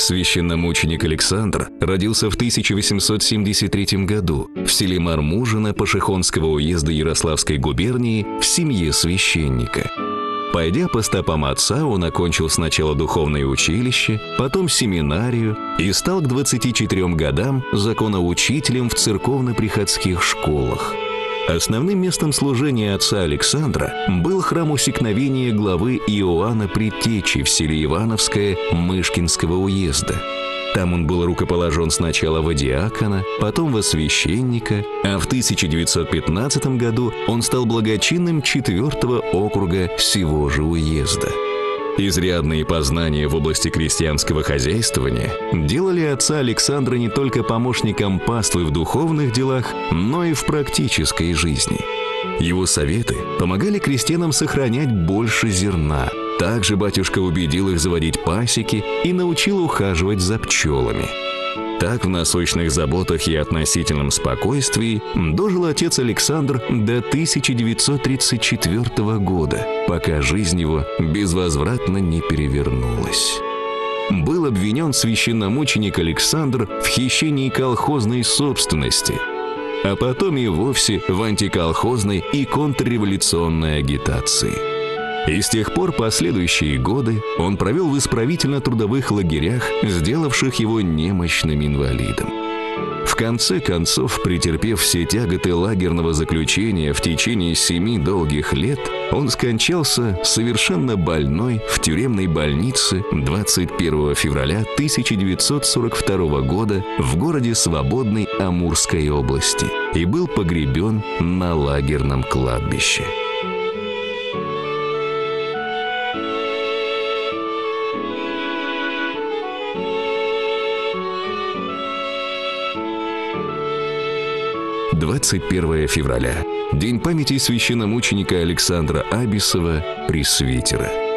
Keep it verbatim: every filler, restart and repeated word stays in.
Священномученик Александр родился в тысяча восемьсот семьдесят третьем году в селе Мармужино Пашихонского уезда Ярославской губернии в семье священника. Пойдя по стопам отца, он окончил сначала духовное училище, потом семинарию и стал к двадцати четырем годам законоучителем в церковно-приходских школах. Основным местом служения отца Александра был храм усекновения главы Иоанна Предтечи в селе Ивановское Мышкинского уезда. Там он был рукоположен сначала во диакона, потом во священника, а в тысяча девятьсот пятнадцатом году он стал благочинным четвертого округа сего же уезда. Изрядные познания в области крестьянского хозяйствования делали отца Александра не только помощником паствы в духовных делах, но и в практической жизни. Его советы помогали крестьянам сохранять больше зерна. Также батюшка убедил их заводить пасеки и научил ухаживать за пчелами. Так в насущных заботах и относительном спокойствии дожил отец Александр до тысяча девятьсот тридцать четвёртого года, пока жизнь его безвозвратно не перевернулась. Был обвинен священномученик Александр в хищении колхозной собственности, а потом и вовсе в антиколхозной и контрреволюционной агитации. И с тех пор последующие годы он провел в исправительно-трудовых лагерях, сделавших его немощным инвалидом. В конце концов, претерпев все тяготы лагерного заключения в течение семи долгих лет, он скончался совершенно больной в тюремной больнице двадцать первого февраля тысяча девятьсот сорок второго года в городе Свободной Амурской области и был погребен на лагерном кладбище. двадцать первое февраля – день памяти священномученика Александра Абисова, пресвитера.